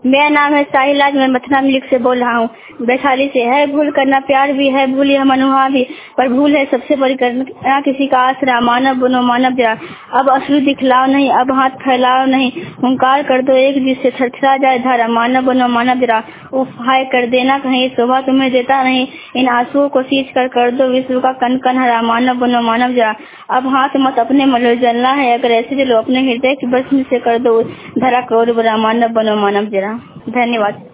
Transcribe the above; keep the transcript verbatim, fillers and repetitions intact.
मेरा नाम है साहिल, आज मैं मथुरा मिल्क से बोल रहा हूँ, वैशाली से। है भूल करना प्यार भी है, भूल यह मनुहा भी, पर भूल है सबसे बड़ी करना किसी का आसरा। मानव बनो मानव जरा, अब अश्रु दिखलाओ नहीं, अब हाथ फैलाओ नहीं, हुंकार कर दो एक जिससे थरथरा जाए धारा। मानव बनो मानव जरा, उफ हाय कर देना कहीं, शोभा तुम्हें देता नहीं, इन आंसुओं को सींच कर कर दो विश्व का कन कन हरा। मानव बनो मानव जरा, अब हाथ मत अपने मलो जलना है, अगर ऐसे चलो अपने हृदय की बस से कर दो धरा करोड़ बरा। मानव बनो मानव जरा। धन्यवाद।